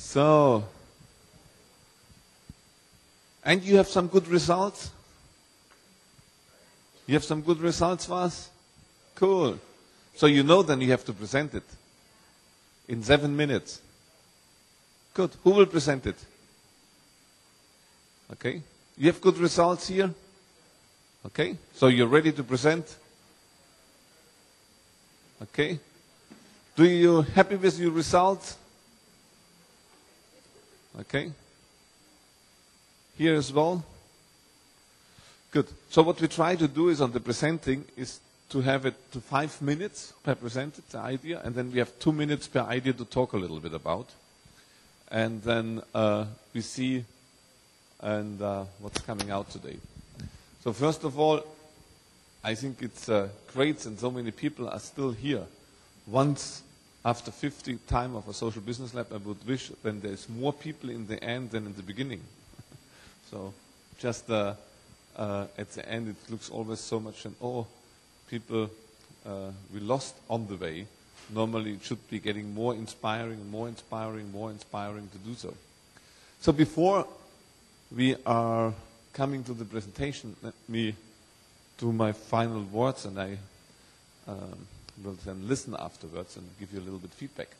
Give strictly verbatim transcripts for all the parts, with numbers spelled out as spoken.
So, and you have some good results? You have some good results for us? Cool. So you know then you have to present it in seven minutes. Good. Who will present it? Okay. You have good results here? Okay. So you're ready to present? Okay. Do you happy with your results? Okay. Here as well? Good. So what we try to do is on the presenting is to have it to five minutes per presented the idea, and then we have two minutes per idea to talk a little bit about. And then uh, we see and uh, what's coming out today. So first of all, I think it's uh, great and so many people are still here. Once after fifty time of a social business lab, I would wish then there's more people in the end than in the beginning. So just uh, uh, at the end it looks always so much and oh, people uh, we lost on the way. Normally it should be getting more inspiring, more inspiring, more inspiring to do so. So before we are coming to the presentation, let me do my final words and I um, will then listen afterwards and give you a little bit feedback.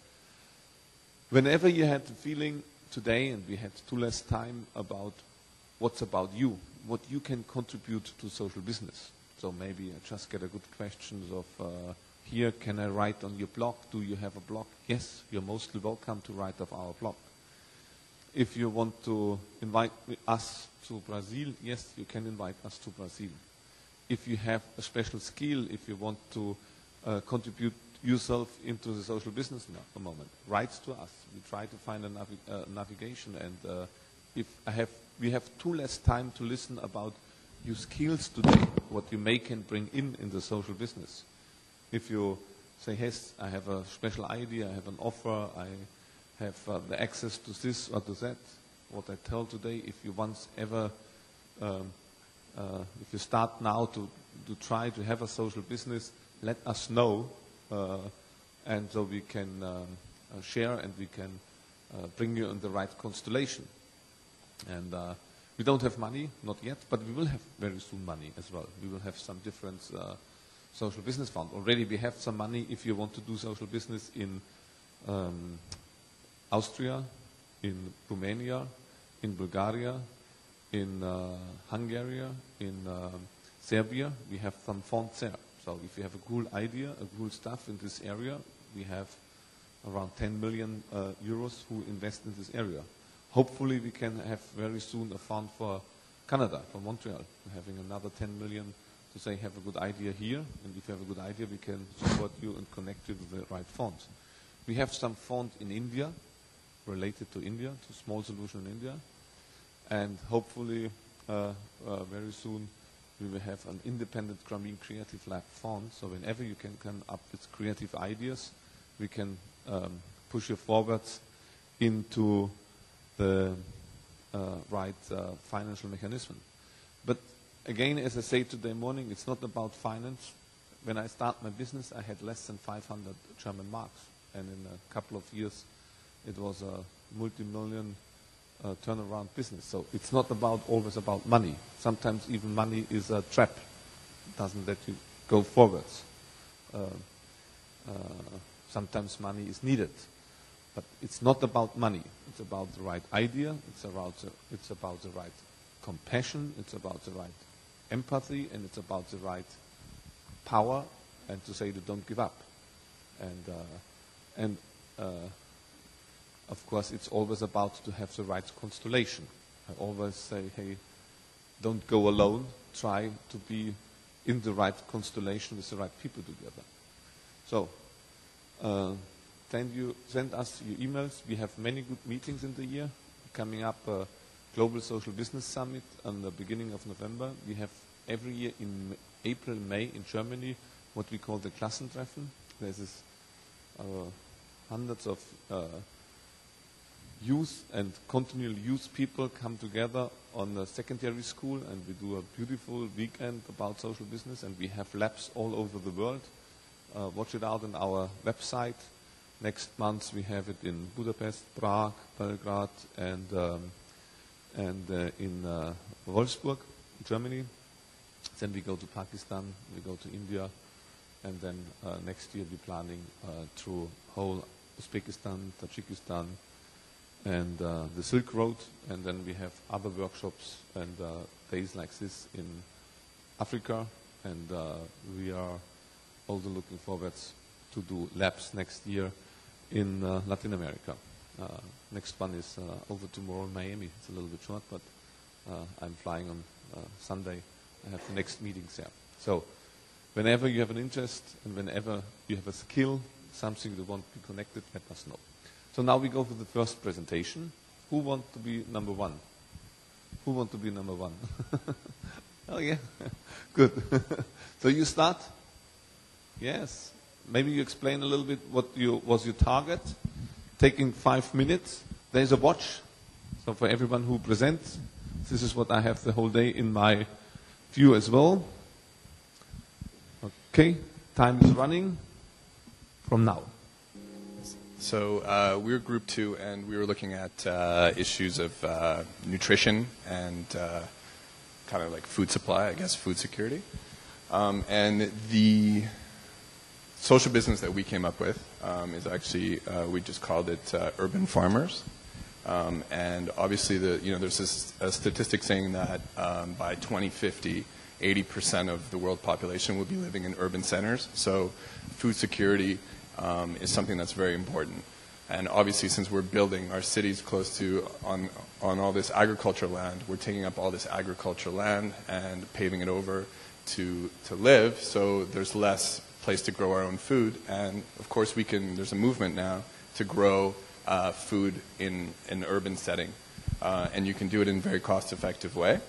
Whenever you had the feeling today, and we had too less time, about what's about you, what you can contribute to social business. So maybe I just get a good questions of uh, here, can I write on your blog? Do you have a blog? Yes, you're mostly welcome to write of our blog. If you want to invite us to Brazil, yes, you can invite us to Brazil. If you have a special skill, if you want to uh, contribute yourself into the social business at the moment, write to us. We try to find a navi uh, navigation, and uh, if I have, we have too less time to listen about your skills today, what you may can bring in in the social business. If you say, yes, I have a special idea, I have an offer, I have uh, the access to this or to that, what I tell today, if you once ever, um, uh, if you start now to, to try to have a social business, let us know, uh, and so we can um, uh, share and we can uh, bring you in the right constellation. And uh, we don't have money, not yet, but we will have very soon money as well. We will have some different uh, social business fund. Already we have some money if you want to do social business in um, Austria, in Romania, in Bulgaria, in uh, Hungary, in uh, Serbia. We have some funds there. So if you have a cool idea, a cool stuff in this area, we have around ten million uh, euros who invest in this area. Hopefully we can have very soon a fund for Canada, for Montreal. We're having another ten million to say have a good idea here, and if you have a good idea we can support you and connect you to the right funds. We have some fund in India, related to India, to Small Solution in India, and hopefully uh, uh, very soon we will have an independent Grameen Creative Lab fund, so whenever you can come up with creative ideas, we can um, push you forwards into the uh, right uh, financial mechanism. But again, as I say today morning, it's not about finance. When I start my business, I had less than five hundred German marks, and in a couple of years, it was a multi-million uh, turnaround business. So it's not about always about money. Sometimes even money is a trap. It doesn't let you go forwards. Uh, uh, sometimes money is needed. But it's not about money. It's about the right idea. It's about the, it's about the right compassion. It's about the right empathy, and it's about the right power, and to say that don't give up. And uh, and uh, of course, it's always about to have the right constellation. I always say, hey, don't go alone. Try to be in the right constellation with the right people together. So. Uh, Send, you, send us your emails. We have many good meetings in the year. Coming up a Global Social Business Summit on the beginning of November. We have every year in April, May in Germany what we call the Klassentreffen. There's this, uh, hundreds of uh, youth and continual youth people come together on the secondary school, and we do a beautiful weekend about social business, and we have labs all over the world. Uh, watch it out on our website. Next month we have it in Budapest, Prague, Belgrade, and um, and uh, in uh, Wolfsburg, Germany. Then we go to Pakistan, we go to India, and then uh, next year we're planning uh, through whole Uzbekistan, Tajikistan, and uh, the Silk Road, and then we have other workshops and uh, days like this in Africa, and uh, we are also looking forward to do labs next year in uh, Latin America. Uh, next one is uh, over tomorrow in Miami. It's a little bit short, but uh, I'm flying on uh, Sunday. I have the next meetings there. So whenever you have an interest and whenever you have a skill, something you want to be connected, let us know. So now we go to the first presentation. Who wants to be number one? Who wants to be number one? Oh yeah, good. So you start? Yes. Maybe you explain a little bit what you, was your target. Taking five minutes. There's a watch. So for everyone who presents, this is what I have the whole day in my view as well. Okay, time is running from now. So uh, we were group two, and we were looking at uh, issues of uh, nutrition and uh, kind of like food supply, I guess, food security. Um, and the social business that we came up with um, is actually, uh, we just called it uh, urban farmers. Um, and obviously, the you know, there's this a statistic saying that um, by twenty fifty, eighty percent of the world population will be living in urban centers. So food security um, is something that's very important. And obviously, since we're building our cities close to, on, on all this agricultural land, we're taking up all this agricultural land and paving it over to, to live. So there's less place to grow our own food. And of course, we can, there's a movement now to grow uh, food in an urban setting. Uh, and you can do it in a very cost-effective way.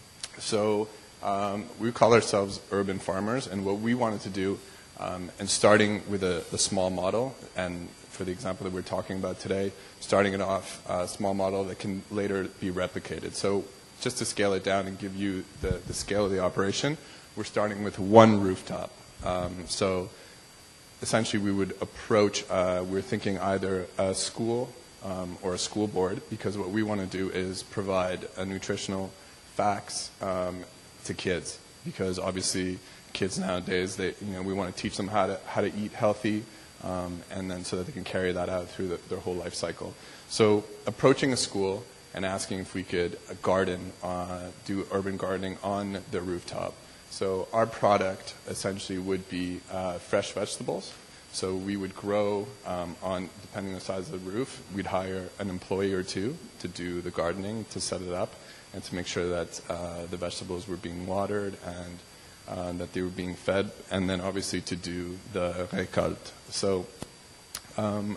So um, we call ourselves urban farmers. And what we wanted to do, um, and starting with a, a small model, and for the example that we're talking about today, starting it off a small model that can later be replicated. So just to scale it down and give you the, the scale of the operation, we're starting with one rooftop. Um, so essentially we would approach, uh, we're thinking either a school um, or a school board, because what we want to do is provide a nutritional facts um, to kids, because obviously kids nowadays, they, you know, we want to teach them how to, how to eat healthy, um, and then so that they can carry that out through the, their whole life cycle. So approaching a school and asking if we could garden, uh, do urban gardening on the rooftop. So our product essentially would be uh, fresh vegetables. So we would grow um, on, depending on the size of the roof, we'd hire an employee or two to do the gardening, to set it up, and to make sure that uh, the vegetables were being watered and uh, that they were being fed, and then obviously to do the récolte. So um,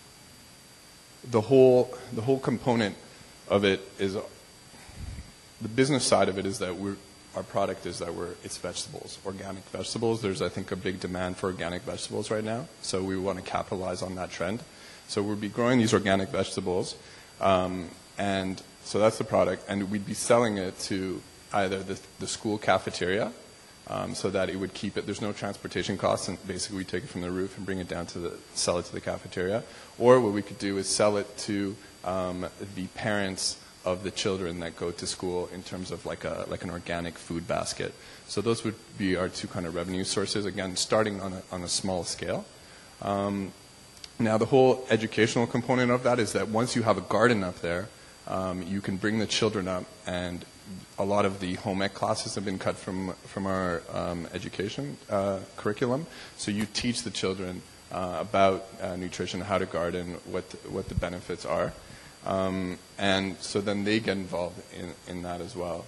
the whole the whole component of it is, the business side of it is that we're, our product is that we're, it's vegetables, organic vegetables. There's, I think, a big demand for organic vegetables right now, so we want to capitalize on that trend. So we'll be growing these organic vegetables, um, and so that's the product, and we'd be selling it to either the, the school cafeteria, um, so that it would keep it, there's no transportation costs, and basically we take it from the roof and bring it down to the, sell it to the cafeteria. Or what we could do is sell it to um, the parents of the children that go to school, in terms of like a like an organic food basket. So those would be our two kind of revenue sources, again, starting on a, on a small scale. Um, now the whole educational component of that is that once you have a garden up there, um, you can bring the children up, and a lot of the home ec classes have been cut from, from our um, education uh, curriculum. So you teach the children uh, about uh, nutrition, how to garden, what the, what the benefits are. Um, and so then they get involved in, in that as well.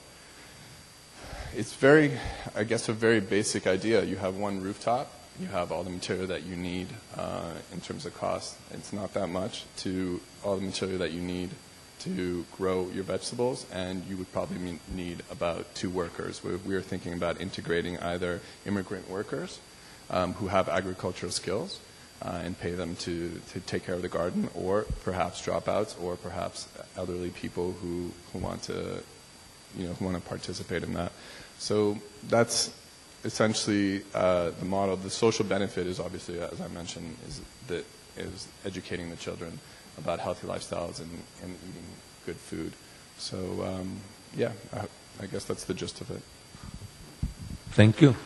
It's very, I guess, a very basic idea. You have one rooftop. You have all the material that you need uh, in terms of cost. It's not that much to all the material that you need to grow your vegetables, and you would probably need about two workers. We, we are thinking about integrating either immigrant workers um, who have agricultural skills, Uh, and pay them to, to take care of the garden, or perhaps dropouts, or perhaps elderly people who, who want to, you know, who want to participate in that. So that's essentially uh, the model. The social benefit is obviously, as I mentioned, is that is educating the children about healthy lifestyles and, and eating good food. So um, yeah, I, I guess that's the gist of it. Thank you.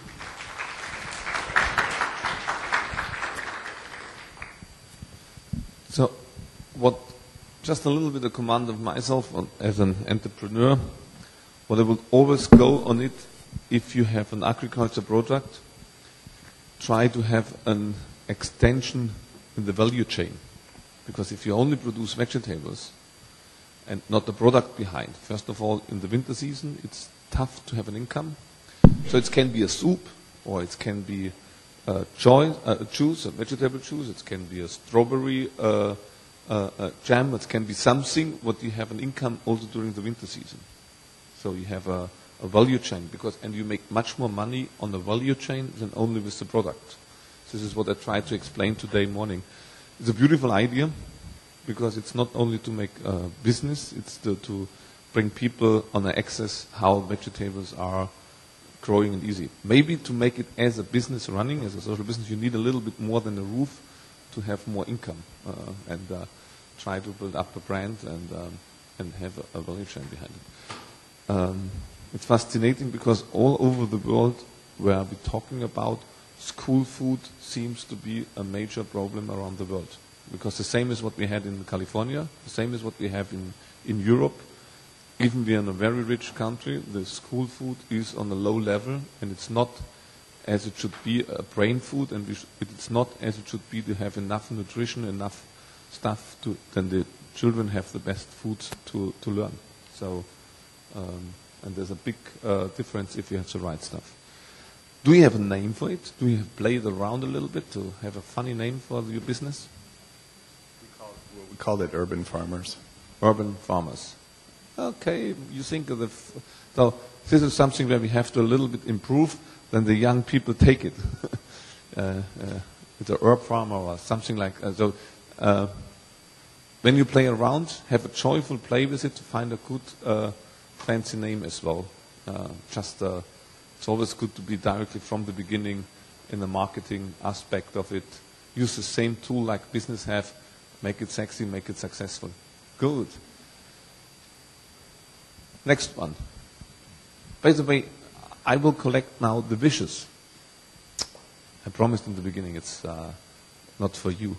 So, what, just a little bit of command of myself on, as an entrepreneur, what I would always go on it, if you have an agriculture product, try to have an extension in the value chain. Because if you only produce vegetables and not the product behind, first of all, in the winter season, it's tough to have an income. So it can be a soup, or it can be a, joy, a juice, a vegetable juice, it can be a strawberry uh, uh, uh, jam, it can be something what you have an income also during the winter season. So you have a, a value chain, because and you make much more money on the value chain than only with the product. This is what I tried to explain today morning. It's a beautiful idea, because it's not only to make uh, business, it's to, to bring people on the access how vegetables are growing and easy. Maybe to make it as a business running, as a social business, you need a little bit more than a roof to have more income uh, and uh, try to build up a brand and um, and have a, a value chain behind it. Um, it's fascinating because all over the world where we're talking about, school food seems to be a major problem around the world. Because the same is what we had in California, the same is what we have in, in Europe. Even we are in a very rich country, the school food is on a low level, and it's not as it should be a brain food, and we sh it's not as it should be to have enough nutrition, enough stuff to, then the children have the best food to, to learn. So, um, and there's a big uh, difference if you have the right stuff. Do you have a name for it? Do you have played around a little bit to have a funny name for your business? We call it, we called it Urban Farmers. Urban Farmers. Okay, you think of the... F so this is something where we have to a little bit improve, then the young people take it. uh, uh, it's a herb farmer or something like that. So uh, when you play around, have a joyful play with it to find a good uh, fancy name as well. Uh, just uh, it's always good to be directly from the beginning in the marketing aspect of it. Use the same tool like business have, make it sexy, make it successful. Good. Next one. By the way, I will collect now the wishes. I promised in the beginning it's uh, not for you.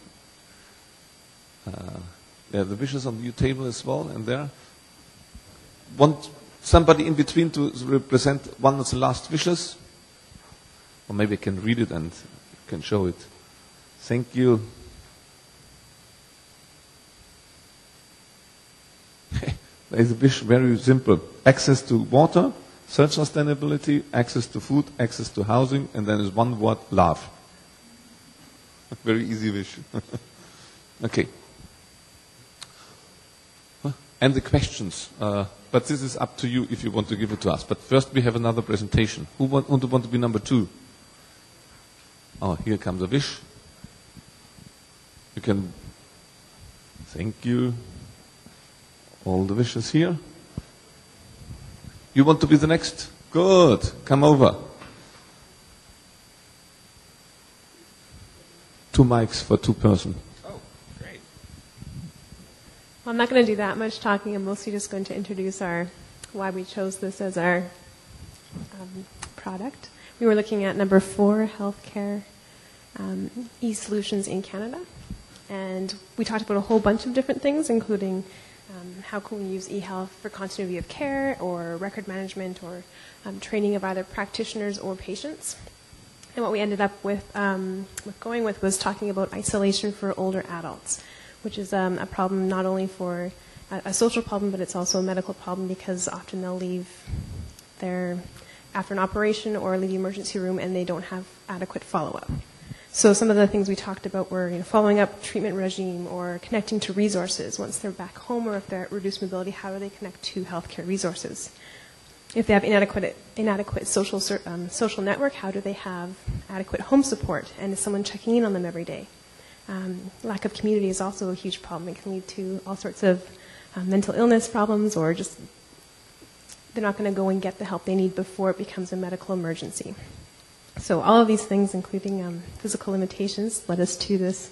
Uh, there are the wishes on your table as well, and there. Want somebody in between to represent one of the last wishes? Or maybe I can read it and can show it. Thank you. There's a wish very simple. Access to water, self-sustainability, access to food, access to housing, and then there's one word, love. Very easy wish. Okay. And the questions. Uh, but this is up to you if you want to give it to us. But first we have another presentation. Who want, want to want to be number two? Oh, here comes a wish. You can... Thank you. All the wishes here. You want to be the next? Good. Come over. Two mics for two person. Oh, great. Well, I'm not going to do that much talking. I'm mostly just going to introduce our why we chose this as our um, product. We were looking at number four, healthcare um, e-solutions in Canada. And we talked about a whole bunch of different things, including Um, how can we use eHealth for continuity of care or record management or um, training of either practitioners or patients? And what we ended up with, um, with going with was talking about isolation for older adults, which is um, a problem not only for a, a social problem, but it's also a medical problem because often they'll leave their, after an operation or leave the emergency room and they don't have adequate follow-up. So some of the things we talked about were you know, following up treatment regime or connecting to resources. Once they're back home or if they're at reduced mobility, how do they connect to healthcare resources? If they have inadequate, inadequate social, um, social network, how do they have adequate home support? And is someone checking in on them every day? Um, lack of community is also a huge problem. It can lead to all sorts of um, mental illness problems or just they're not going to go and get the help they need before it becomes a medical emergency. So all of these things, including um, physical limitations, led us to this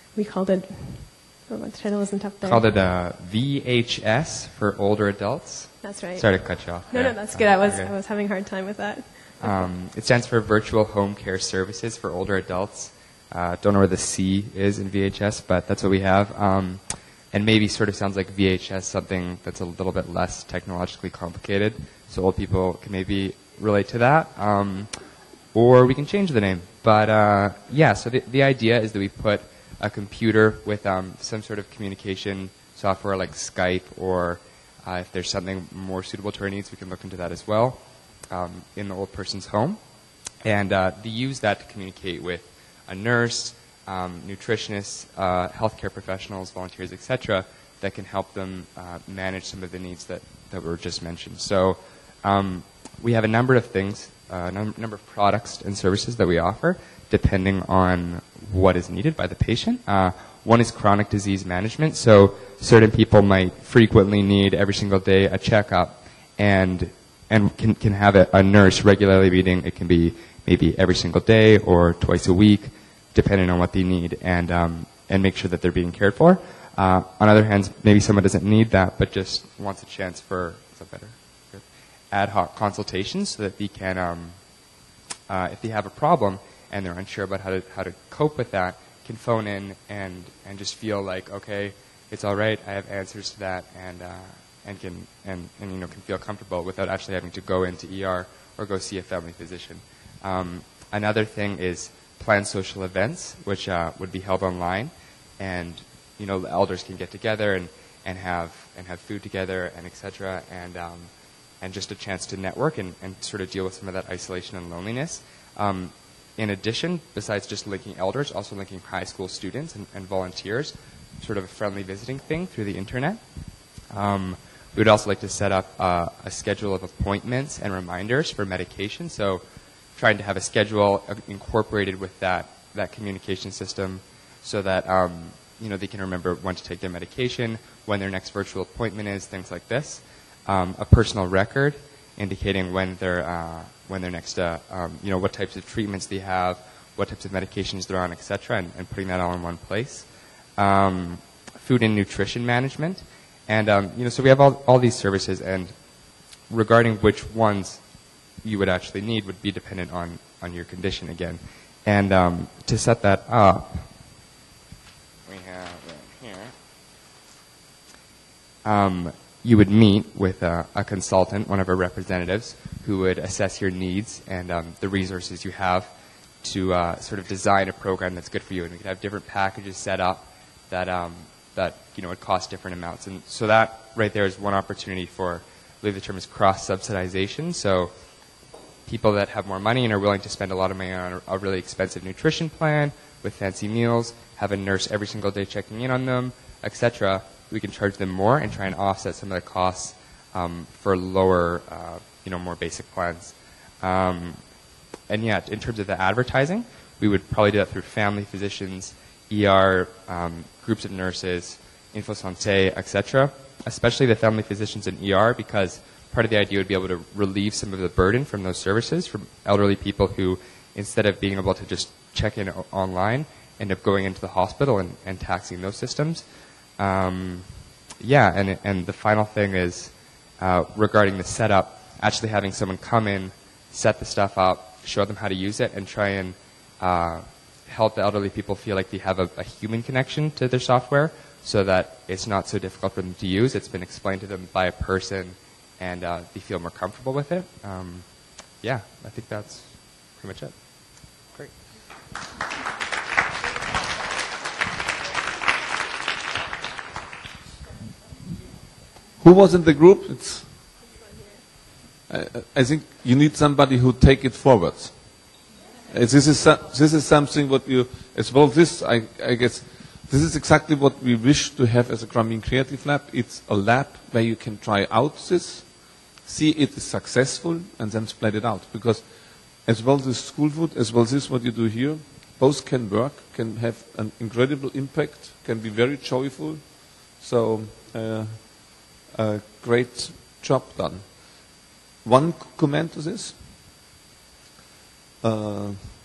we called it, oh, what title wasn't up there? Called it uh, V H S for older adults. That's right. Sorry to cut you off. No, there. no, that's good. I was, Okay. I was having a hard time with that. Um, it stands for Virtual Home Care Services for older adults. Uh, don't know where the C is in V H S, but that's what we have. Um, and maybe sort of sounds like V H S, something that's a little bit less technologically complicated, so old people can maybe relate to that. Um, or we can change the name. But uh, yeah, so the, the idea is that we put a computer with um, some sort of communication software like Skype, or uh, if there's something more suitable to our needs, we can look into that as well, um, in the old person's home. And uh, they use that to communicate with a nurse, um, nutritionists, uh, healthcare professionals, volunteers, et cetera, that can help them uh, manage some of the needs that, that were just mentioned. So um, we have a number of things, a uh, num- number of products and services that we offer, depending on what is needed by the patient. Uh, one is chronic disease management. So certain people might frequently need every single day a checkup, and and can, can have a, a nurse regularly meeting. It can be maybe every single day or twice a week, depending on what they need, and um, and make sure that they're being cared for. Uh, on other hands, maybe someone doesn't need that, but just wants a chance for, is that better? Good. Ad hoc consultations, so that they can, um, uh, if they have a problem and they're unsure about how to how to cope with that, can phone in and and just feel like, okay, it's all right, I have answers to that, and uh, and can and, and you know can feel comfortable without actually having to go into E R or go see a family physician. Um, another thing is planned social events, which uh, would be held online, and you know the elders can get together and, and have and have food together, and et cetera, and um, and just a chance to network and, and sort of deal with some of that isolation and loneliness. Um, in addition, besides just linking elders, also linking high school students and, and volunteers, sort of a friendly visiting thing through the internet. Um, we would also like to set up uh, a schedule of appointments and reminders for medication. So trying to have a schedule incorporated with that, that communication system, so that um, you know they can remember when to take their medication, when their next virtual appointment is, things like this. Um, a personal record indicating when their uh, when their next uh, um, you know what types of treatments they have, what types of medications they're on, et cetera, and, and putting that all in one place. Um, food and nutrition management, and um, you know so we have all all these services, and regarding which ones you would actually need would be dependent on, on your condition again. And um, to set that up, we have it here. Um, you would meet with a, a consultant, one of our representatives, who would assess your needs and um, the resources you have to uh, sort of design a program that's good for you. And we could have different packages set up that um, that you know would cost different amounts. And so that right there is one opportunity for, I believe the term is cross-subsidization. So people that have more money and are willing to spend a lot of money on a, a really expensive nutrition plan with fancy meals, have a nurse every single day checking in on them, et cetera, we can charge them more and try and offset some of the costs um, for lower, uh, you know, more basic plans. Um, and yet, in terms of the advertising, we would probably do that through family physicians, E R, um, groups of nurses, InfoSanté, et cetera, especially the family physicians and E R, because part of the idea would be able to relieve some of the burden from those services from elderly people who, instead of being able to just check in o- online, end up going into the hospital and, and taxing those systems. Um, yeah, and and the final thing is uh, regarding the setup, actually having someone come in, set the stuff up, show them how to use it, and try and uh, help the elderly people feel like they have a, a human connection to their software, so that it's not so difficult for them to use. It's been explained to them by a person, and uh, they feel more comfortable with it. Um, yeah, I think that's pretty much it. Great. Who was in the group? It's, I, I think you need somebody who take it forward. Uh, This is so- this is something what you as well. This I, I guess this is exactly what we wish to have as a Grameen Creative Lab. It's a lab where you can try out this, see it is successful, and then spread it out. Because as well this school food, as well this what you do here, both can work, can have an incredible impact, can be very joyful. So uh, a great job done. One c- comment to this. Uh,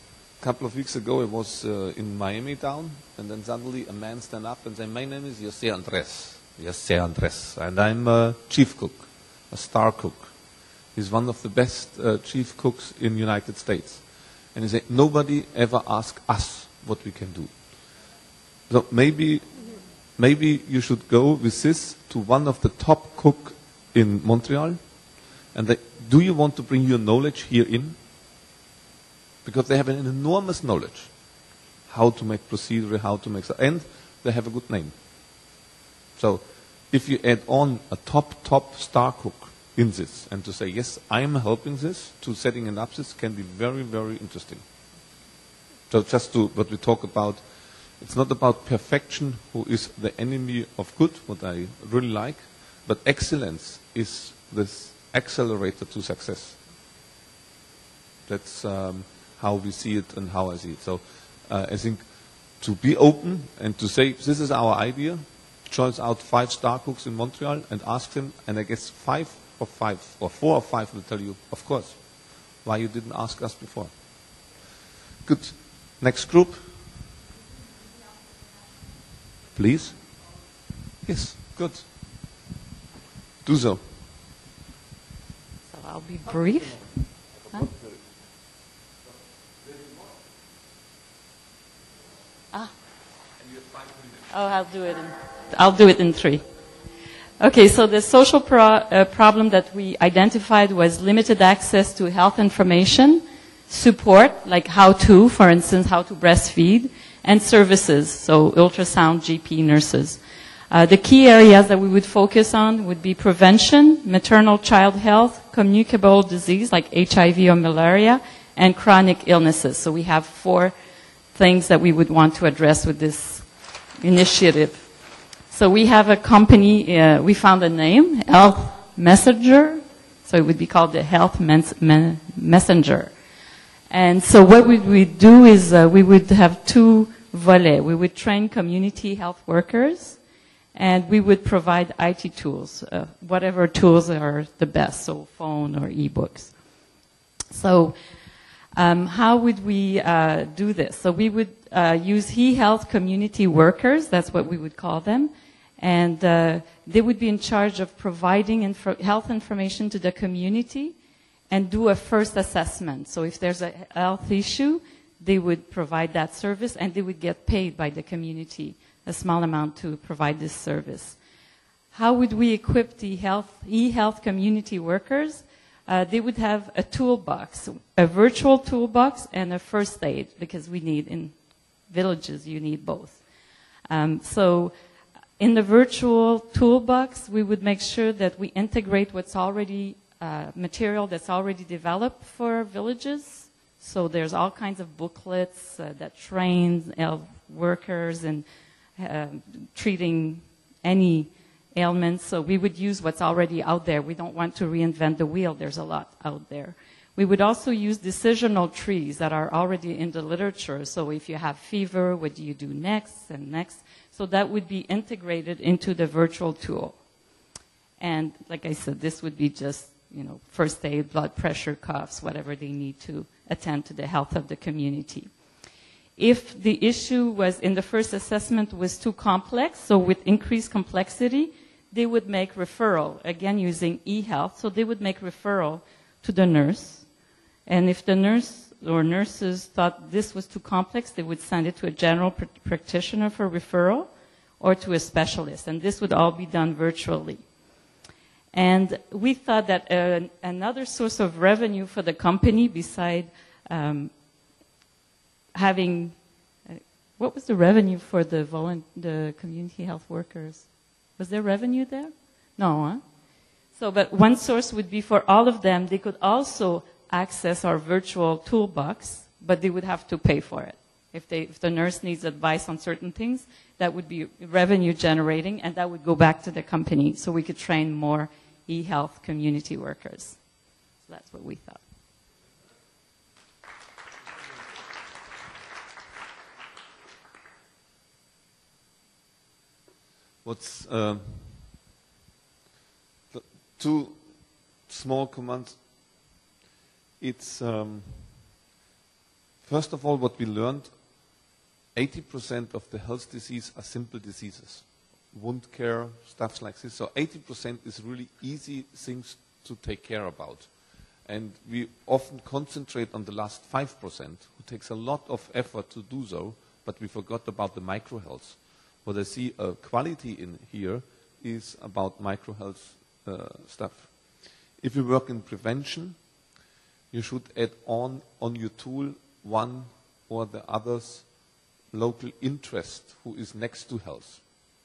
couple of weeks ago, I was uh, in Miami town, and then suddenly a man stand up and say, "My name is Jose Andres. Jose Andres, and I'm a chief cook, a star cook. He's one of the best uh, chief cooks in the United States." And he said, "Nobody ever asked us what we can do. So maybe, maybe you should go with this to one of the top cook in Montreal, and they, do you want to bring your knowledge here in? Because they have an enormous knowledge how to make procedure, how to make, and they have a good name. So if you add on a top, top star cook in this, and to say, yes, I am helping this, to setting it up, this can be very, very interesting. So just to what we talk about, it's not about perfection, who is the enemy of good, what I really like, but excellence is this accelerator to success. That's um, how we see it and how I see it. So uh, I think to be open and to say, this is our idea, choose out five star cooks in Montreal and ask them, and I guess five or five or four or five will tell you, of course, why you didn't ask us before. Good. Next group. Please. Yes, good. Do so. So I'll be brief. Huh? Ah. Oh, I'll do it in, I'll do it in three. Okay, so the social pro, uh, problem that we identified was limited access to health information, support, like how to, for instance, how to breastfeed, and services, so ultrasound, G P, nurses. Uh, the key areas that we would focus on would be prevention, maternal child health, communicable disease like H I V or malaria, and chronic illnesses. So we have four things that we would want to address with this initiative. So we have a company, uh, we found a name, Health Messenger, so it would be called the Health Mens- Men- Messenger. And so what we would do is uh, we would have two volets. We would train community health workers, and we would provide I T tools, uh, whatever tools are the best, so phone or e-books. So um, how would we uh, do this? So we would uh, use e-health community workers, that's what we would call them, and uh, they would be in charge of providing info- health information to the community and do a first assessment. So if there's a health issue, they would provide that service, and they would get paid by the community a small amount to provide this service. How would we equip the health, e-health community workers? Uh, they would have a toolbox, a virtual toolbox and a first aid, because we need, in villages, you need both. Um, so in the virtual toolbox, we would make sure that we integrate what's already, uh, material that's already developed for villages. So there's all kinds of booklets uh, that train health workers and uh, treating any ailments. So we would use what's already out there. We don't want to reinvent the wheel. There's a lot out there. We would also use decisional trees that are already in the literature. So if you have fever, what do you do next and next? So that would be integrated into the virtual tool. And like I said, this would be just, you know, first aid, blood pressure, coughs, whatever they need to attend to the health of the community. If the issue was in the first assessment was too complex, so with increased complexity, they would make referral, again using e-health, so they would make referral to the nurse. And if the nurse or nurses thought this was too complex, they would send it to a general pr- practitioner for referral or to a specialist. And this would all be done virtually. And we thought that uh, another source of revenue for the company, beside um, having, uh, what was the revenue for the, volun- the community health workers? Was there revenue there? No, huh? So, but one source would be for all of them, they could also access our virtual toolbox, but they would have to pay for it. If, they, if the nurse needs advice on certain things, that would be revenue generating, and that would go back to the company, so we could train more e-health community workers. So that's what we thought. What's uh, the two small commands? It's um, First of all, what we learned, eighty percent of the health disease are simple diseases. Wound care, stuff like this. So eighty percent is really easy things to take care about. And we often concentrate on the last five percent, who takes a lot of effort to do so, but we forgot about the microhealth. What I see a quality in here is about microhealth uh, stuff. If you work in prevention, you should add on on your tool one or the other's local interest who is next to health.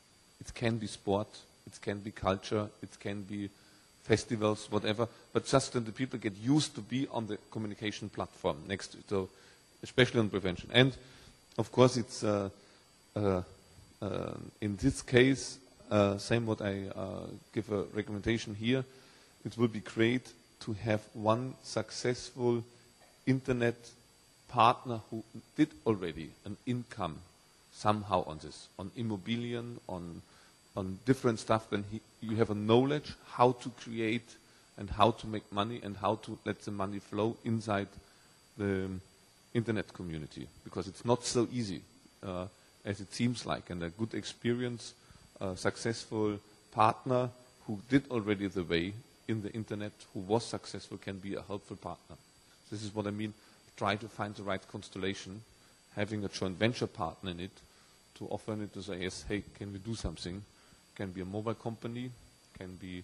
It can be sport, it can be culture, it can be festivals, whatever, but just that the people get used to be on the communication platform next to it, so especially on prevention. And of course it's, uh, uh, uh, in this case, uh, same what I uh, give a recommendation here, it will be great to have one successful internet partner who did already an income somehow on this, on immobilien, on on different stuff, then he, you have a knowledge how to create and how to make money and how to let the money flow inside the um, internet community, because it's not so easy uh, as it seems like. And a good experience, uh, successful partner who did already the way in the internet, who was successful, can be a helpful partner. This is what I mean. Try to find the right constellation, having a joint venture partner in it, to offer it to say, yes, hey, can we do something? Can be a mobile company, can be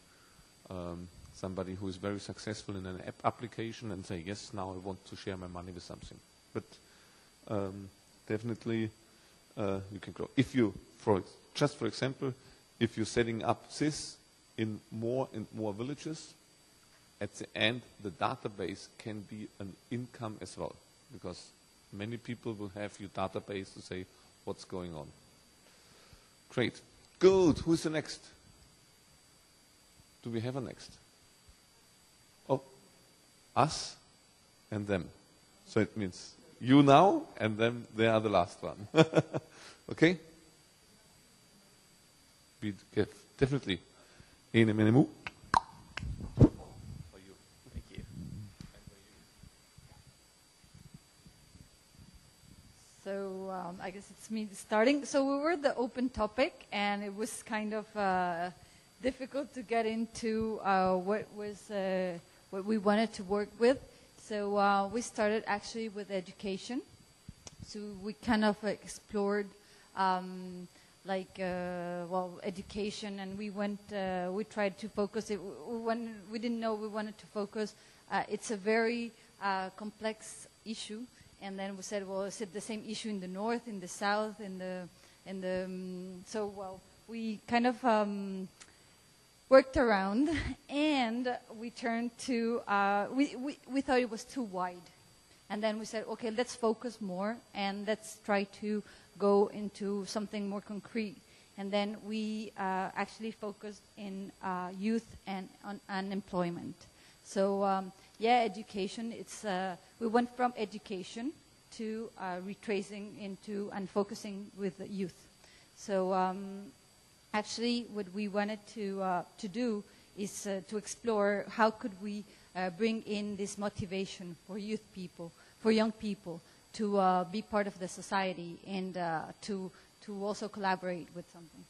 um, somebody who is very successful in an app application and say, yes, now I want to share my money with something. But um, definitely uh, you can grow. If you, for just for example, if you're setting up this in more and more villages, at the end the database can be an income as well, because many people will have your database to say what's going on. Great. Good. Who's the next? Do we have a next? Oh, us and them. So it means you now and them, they are the last one. Okay? We get definitely. Ene mene mu. Thank you. So um, I guess it's me starting. So we were the open topic, and it was kind of uh, difficult to get into uh, what was uh, what we wanted to work with. So uh, we started actually with education. So we kind of explored um, like uh, well education, and we went uh, we tried to focus it when we didn't know we wanted to focus. Uh, it's a very uh, complex issue. And then we said, well, is it the same issue in the north, in the south, in the, in the, um, so, well, we kind of um, worked around, and we turned to, uh, we, we, we thought it was too wide. And then we said, okay, let's focus more, and let's try to go into something more concrete. And then we uh, actually focused in uh, youth and on unemployment. So, um, yeah, education, it's, uh, we went from education to uh, retracing into and focusing with the youth. So um, actually what we wanted to, uh, to do is uh, to explore how could we uh, bring in this motivation for youth people, for young people, to uh, be part of the society and uh, to, to also collaborate with something.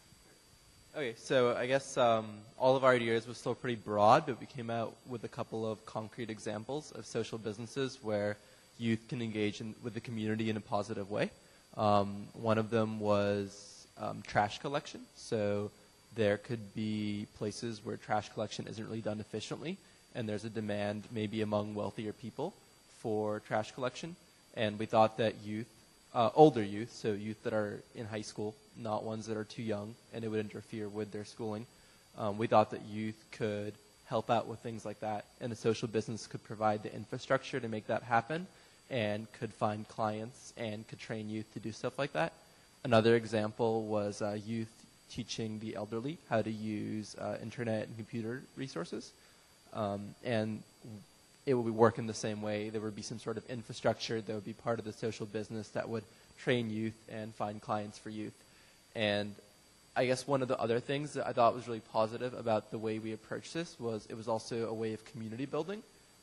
Okay, so I guess um, all of our ideas were still pretty broad, but we came out with a couple of concrete examples of social businesses where youth can engage in, with the community in a positive way. Um, one of them was um, trash collection. So there could be places where trash collection isn't really done efficiently, and there's a demand maybe among wealthier people for trash collection. And we thought that youth, uh, older youth, so youth that are in high school, not ones that are too young and it would interfere with their schooling. Um, we thought that youth could help out with things like that, and the social business could provide the infrastructure to make that happen and could find clients and could train youth to do stuff like that. Another example was uh, youth teaching the elderly how to use uh, internet and computer resources. Um, and it would work in the same way. There would be some sort of infrastructure that would be part of the social business that would train youth and find clients for youth. And I guess one of the other things that I thought was really positive about the way we approached this was it was also a way of community building.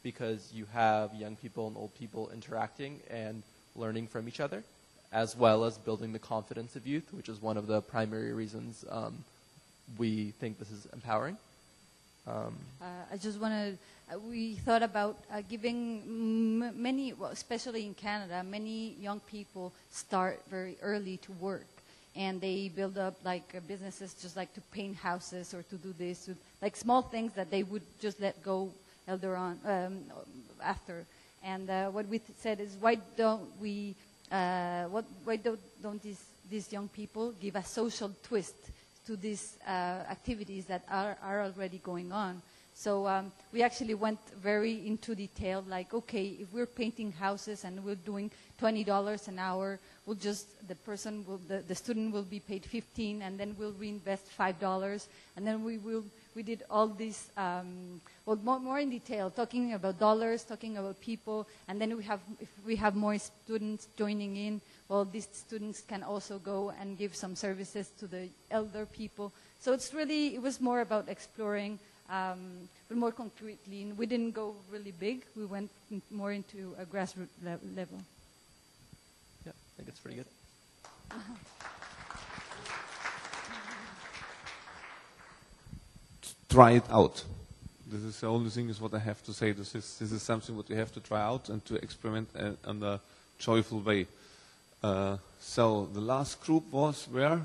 because you have young people and old people interacting and learning from each other, as well as building the confidence of youth, which is one of the primary reasons um, we think this is empowering. Um, uh, I just want to, uh, we thought about uh, giving m many, well, especially in Canada, many young people start very early to work. And they build up like uh, businesses just like to paint houses or to do this, to, like small things that they would just let go elder on um, after. And uh, what we th said is, why don't we, uh, what, why don't, don't these, these young people give a social twist to these uh, activities that are, are already going on? So um, we actually went very into detail, like, okay, if we're painting houses and we're doing twenty dollars an hour, we'll just, the person will, the, the student will be paid fifteen, and then we'll reinvest five dollars, and then we will, we did all this, um, well, more, more in detail, talking about dollars, talking about people, and then we have, if we have more students joining in, well, these students can also go and give some services to the elder people. So it's really, it was more about exploring, Um, but more concretely. We didn't go really big. We went in more into a grassroots le level. Yeah, I think it's pretty good. Try it out. This is the only thing is what I have to say. This is, this is something what you have to try out and to experiment uh, in a joyful way. Uh, so the last group was where?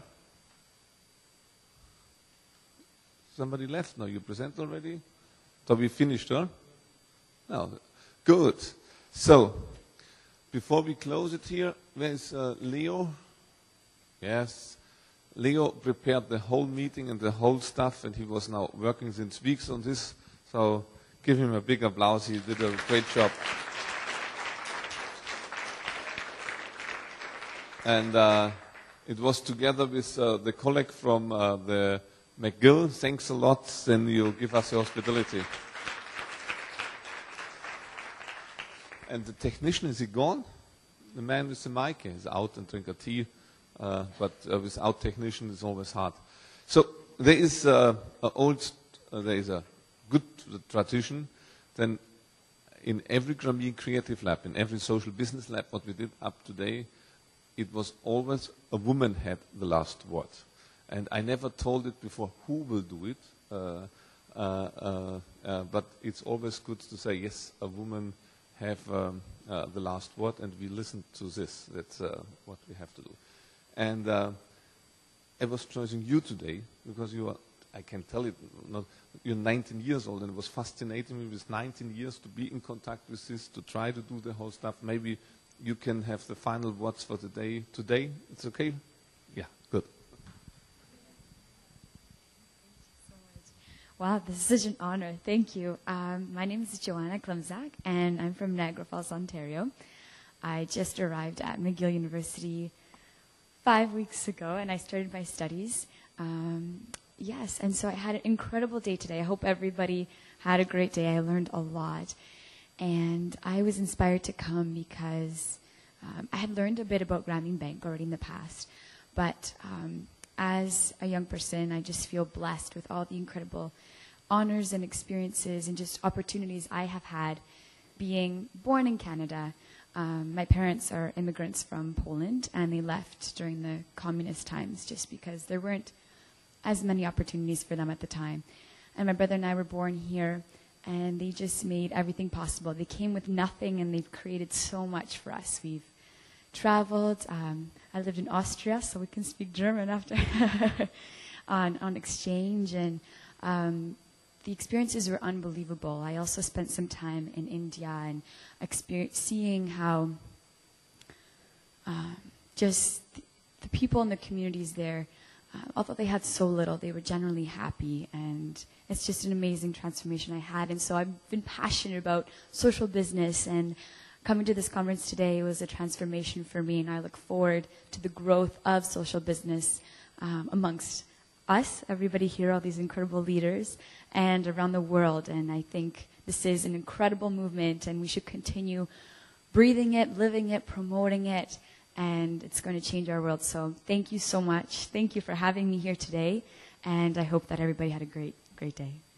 Somebody left? No, you present already? So we finished, huh? No. Good. So, before we close it here, where is uh, Leo? Yes. Leo prepared the whole meeting and the whole stuff, and he was now working since weeks on this. So, give him a big applause. He did a great job. And uh, it was together with uh, the colleague from uh, the McGill, thanks a lot, then you give us your hospitality. And the technician, is he gone? The man with the mic is out and drink a tea, uh, but uh, without technician it's always hard. So there is uh, a old, uh, there is a good tradition. Then in every Grameen Creative Lab, in every social business lab, what we did up today, it was always a woman had the last word. And I never told it before who will do it, uh, uh, uh, uh, but it's always good to say, yes, a woman have um, uh, the last word, and we listen to this. That's uh, what we have to do. And uh, I was choosing you today, because you are, I can tell it, not, you're nineteen years old, and it was fascinating me with nineteen years to be in contact with this, to try to do the whole stuff. Maybe you can have the final words for the day today. It's okay? Yeah, good. Wow, this is such an honor. Thank you. Um, my name is Joanna Klemzak, and I'm from Niagara Falls, Ontario. I just arrived at McGill University five weeks ago, and I started my studies. Um, yes, and so I had an incredible day today. I hope everybody had a great day. I learned a lot. And I was inspired to come because um, I had learned a bit about Grameen Bank already in the past. But um, as a young person, I just feel blessed with all the incredible honors and experiences and just opportunities I have had being born in Canada. Um, my parents are immigrants from Poland, and they left during the communist times just because there weren't as many opportunities for them at the time. And my brother and I were born here, and they just made everything possible. They came with nothing, and they've created so much for us. We've traveled. Um, I lived in Austria, so we can speak German after on, on exchange. And um, the experiences were unbelievable. I also spent some time in India and experience, seeing how uh, just the, the people in the communities there, uh, although they had so little, they were generally happy. And it's just an amazing transformation I had. And so I've been passionate about social business, and coming to this conference today was a transformation for me, and I look forward to the growth of social business um, amongst us, everybody here, all these incredible leaders, and around the world. And I think this is an incredible movement, and we should continue breathing it, living it, promoting it, and it's going to change our world. So thank you so much. Thank you for having me here today, and I hope that everybody had a great, great day.